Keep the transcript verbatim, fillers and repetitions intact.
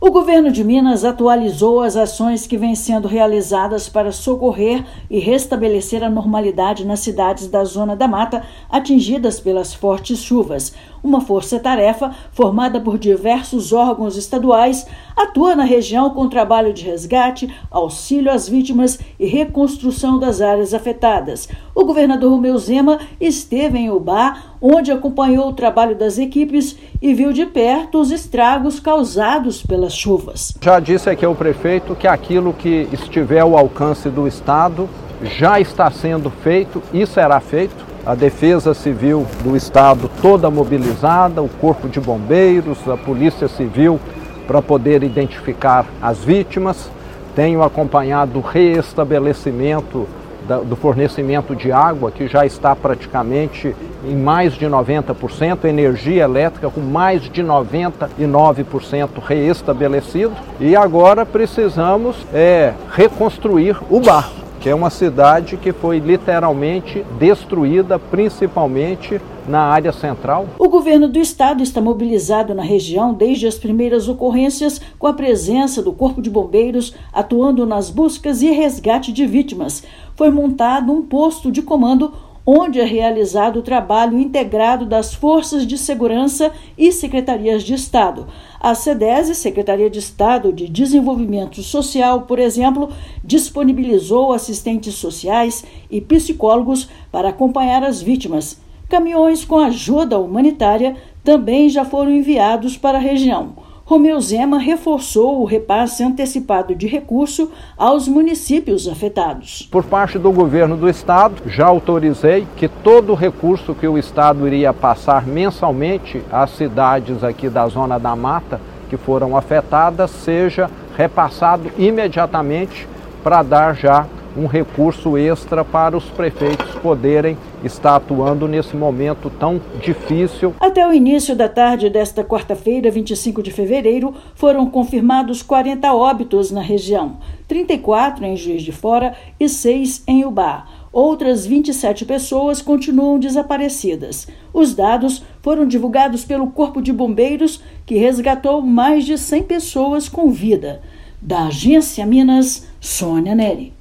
O governo de Minas atualizou as ações que vêm sendo realizadas para socorrer e restabelecer a normalidade nas cidades da Zona da Mata atingidas pelas fortes chuvas. Uma força-tarefa, formada por diversos órgãos estaduais, atua na região com trabalho de resgate, auxílio às vítimas e reconstrução das áreas afetadas. O governador Romeu Zema esteve em Ubá, onde acompanhou o trabalho das equipes e viu de perto os estragos causados pelas chuvas. Já disse aqui ao prefeito que aquilo que estiver ao alcance do Estado já está sendo feito e será feito. A Defesa Civil do Estado toda mobilizada, o Corpo de Bombeiros, a Polícia Civil para poder identificar as vítimas. Tenho acompanhado o reestabelecimento do fornecimento de água, que já está praticamente em mais de noventa por cento, energia elétrica com mais de noventa e nove por cento reestabelecido. E agora precisamos é, reconstruir Ubá, que é uma cidade que foi literalmente destruída, principalmente na área central. O governo do estado está mobilizado na região desde as primeiras ocorrências, com a presença do Corpo de Bombeiros atuando nas buscas e resgate de vítimas. Foi montado um posto de comando onde é realizado o trabalho integrado das Forças de Segurança e Secretarias de Estado. A SEDESE, Secretaria de Estado de Desenvolvimento Social, por exemplo, disponibilizou assistentes sociais e psicólogos para acompanhar as vítimas. Caminhões com ajuda humanitária também já foram enviados para a região. Romeu Zema reforçou o repasse antecipado de recurso aos municípios afetados. Por parte do governo do estado, já autorizei que todo o recurso que o estado iria passar mensalmente às cidades aqui da Zona da Mata que foram afetadas seja repassado imediatamente para dar já um recurso extra para os prefeitos poderem estar atuando nesse momento tão difícil. Até o início da tarde desta quarta-feira, vinte e cinco de fevereiro, foram confirmados quarenta óbitos na região, trinta e quatro em Juiz de Fora e seis em Ubá. Outras vinte e sete pessoas continuam desaparecidas. Os dados foram divulgados pelo Corpo de Bombeiros, que resgatou mais de cem pessoas com vida. Da Agência Minas, Sônia Neri.